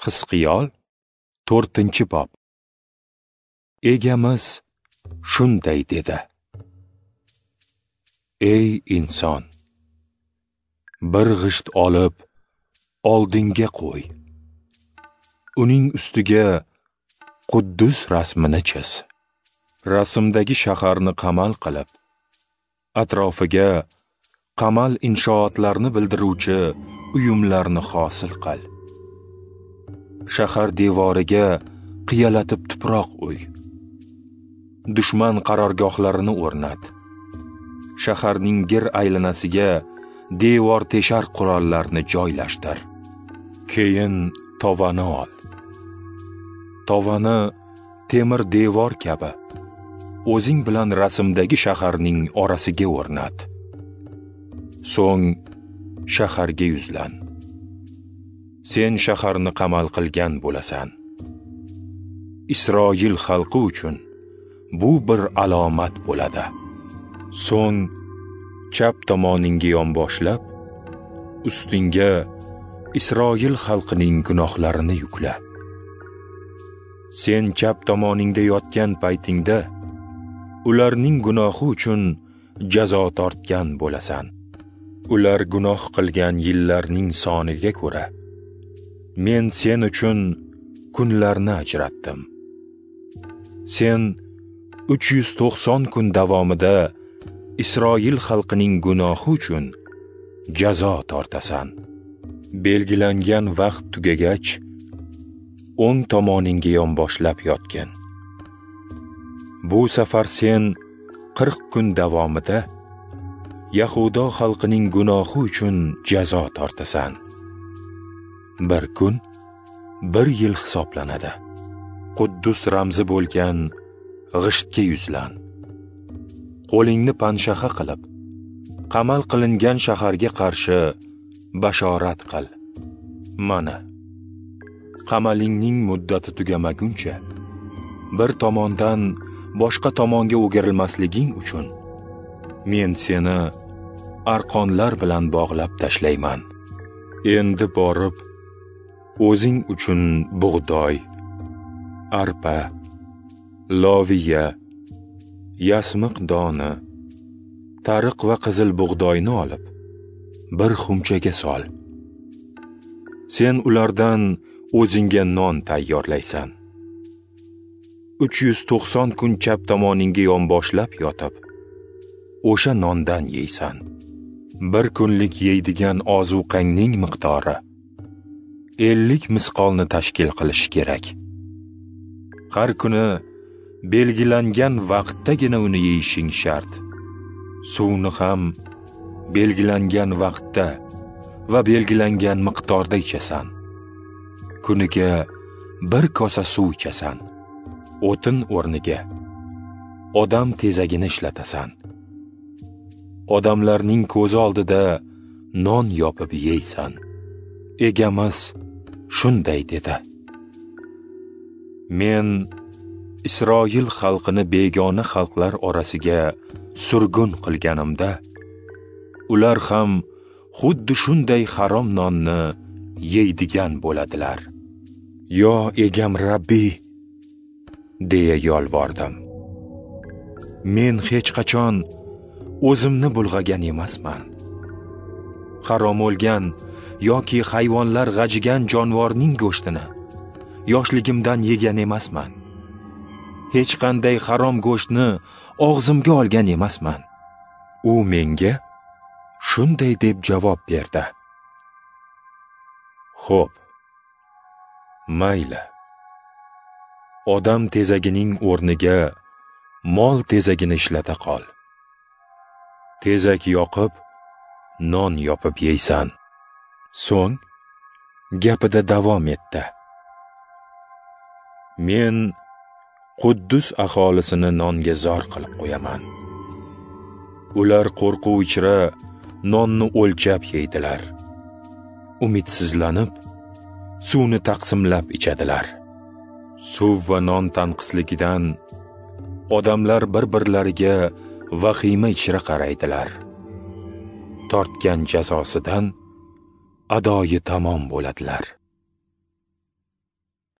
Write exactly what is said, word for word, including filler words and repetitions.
Hisqiyol to'rtinchi bob. Egamiz shunday dedi: Ey inson, bir g'isht olib oldinga qo'y. Uning ustiga Quddus rasmini chiz. Rasmdagi shaharni qamal qilib, atrofiga qamal inshootlarni bildiruvchi uyumlarni hosil qil. Shahar devoriga qiyalatib tuproq uy. Dushman qarorgohlarini o'rnat. Shaharning gir aylanasiga devor teshar qurollarni joylashtir. Keyin tovani ol. Tovani temir devor kabi o'zing bilan rasmdagi shaharning orasiga o'rnat. So'ng shaharga yuzlan. Sen shaharni qamal qilgan bo'lasan. Isroil xalqi uchun bu bir alomat bo'ladi. So'ng chap tomoningga yonboshlab, ustingga Isroil xalqining gunohlarini yukla. Sen chap tomoningda yotgan paytingda ularning gunohi uchun jazo tortgan bo'lasan. Ular gunoh qilgan yillarning soniga ko'ra men sen uchun kunlarni ajratdim. Sen uch yuz to'qson kun davomida Isroil xalqining gunohi uchun jazo tortasan. Belgilangan vaqt tugagach, o'ng tomoningga yonboshlab yotgin. Bu safar sen qirq kun davomida Yahudo xalqining gunohi uchun jazo tortasan. Bir kun bir yil hisoblanadi. Quddus ramzi bo'lgan g'ishtga yuzlan. Qo'lingni panshaxa qilib, qamal qilingan shaharga qarshi bashorat qil. Mana, qamalingning muddati tugamaguncha bir tomondan boshqa tomonga o'girilmasliging uchun men seni arqonlar bilan bog'lab tashlayman. Endi borib o'zing uchun bug'doy, arpa, loviya, yasmiq doni, tariq va qizil bug'doyni olib bir xumchaga sol. Sen ulardan o'zingga non tayyorlaysan. uch yuz to'qson kun chap tomoningga yonboshlab yotib, o'sha nondan yeysan. Bir kunlik yeydigan ozuqangning miqdori ellik misqolni tashkil qilishi kerak. Har kuni belgilangan vaqtdagina uni yeyishing shart. Suvni ham belgilangan vaqtda va belgilangan miqdorda ichasan. Kuniga bir kosa suv ichasan. O'tin o'rniga odam tezagini ishlatasan. Odamlarning ko'zi oldida non yopib yeysan. Egamiz shunday dedi: Men Isroil xalqini begona xalqlar orasiga surgun qilganimda, ular ham xuddi shunday harom nonni yeydigan bo'ladilar. Yo egam Rabbiy, deya yolvordim. Men hech qachon o'zimni bulg'agan emasman. Harom o'lgan yoki hayvonlar g'ajigan jonivorning go'shtini yoshligimdan yegan emasman. Hech qanday harom go'shtni og'zimga olgan emasman. U menga shunday deb javob berdi: Xo'p, mayli. Odam tezagining o'rniga mol tezagini ishlata qol. Tezak yoqib, non yopib yeysan. So'ng gapida davom etdi: Men Quddus aholisini nonga zor qilib qo'yaman. Ular qo'rquv ichra nonni o'lchab yeydilar. Umidsizlanib, suvni taqsimlab ichadilar. Suv va non tanqisligidan odamlar bir-birlariga vahima ichra qaraydilar. Tortgan jazosidan adoyi tamom bo'ladilar.